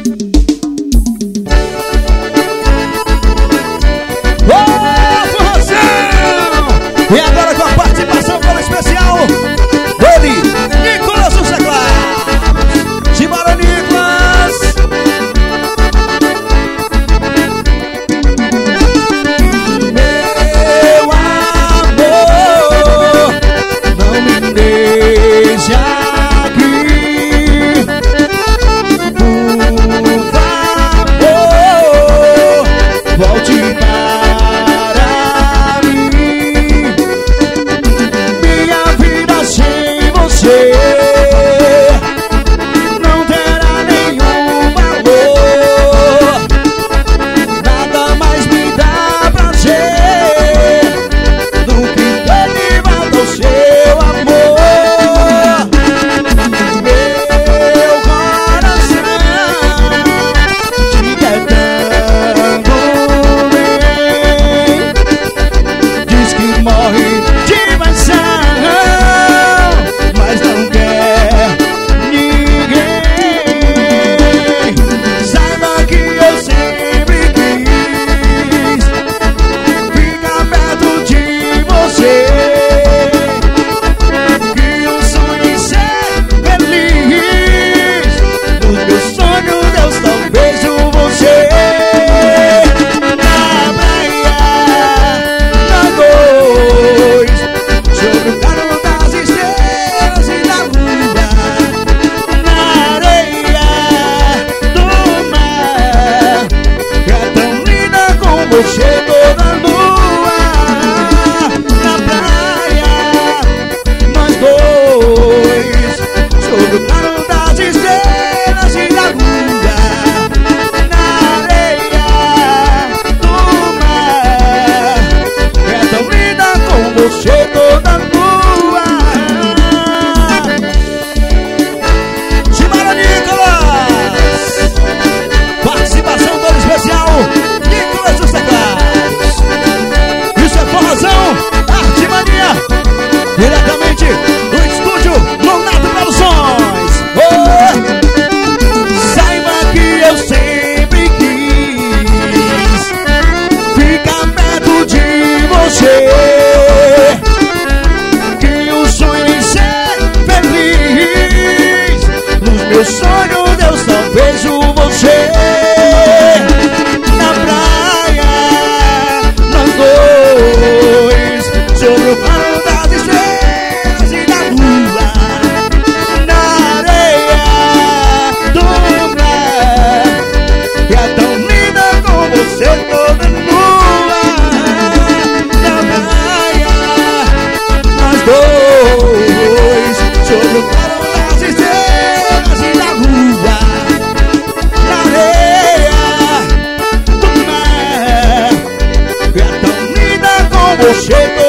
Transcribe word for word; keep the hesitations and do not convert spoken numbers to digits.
E agora com a participação toda especial dele, Nicolas dos Teclados. Simbora, Nicolas! Meu amor, não me deixe aqui. Por favor, volte para mim. Minha vida sem você não terá nenhum valor. Nada mais me dá prazer do que ter de volta o seu amor. Meu coração te quer tanto bem. Diz que morre de paixão, mas não quer ninguém. Saiba que eu sempre quis ficar perto de você, que o sonho em ser feliz. Nos meus sonhos eu só vejo você. Na praia, nós dois, sobre o claro das estrelas e da lua, na areia do mar. É tão linda com você toda lua. Na praia, nós dois, sobre o claro das estrelas e da lua, na areia do mar. É tão linda com você toda lua. Simbora, Nicolas! Participação toda especial, Nicolas dos Teclados. Isso é forrozão, Arte Mania, diretamente do estúdio Lonato Produções. Oh! Saiba que eu sempre quis ficar perto de você, que o sonho em ser feliz. Nos meus sonhos eu só vejo você. Na praia, nós dois, sobre o claro das estrelas e da lua, na areia do mar. E é tão linda com você toda nua. Na praia, nós dois, sobre o claro das estrelas e da lua, na areia do mar. E é tão linda com você toda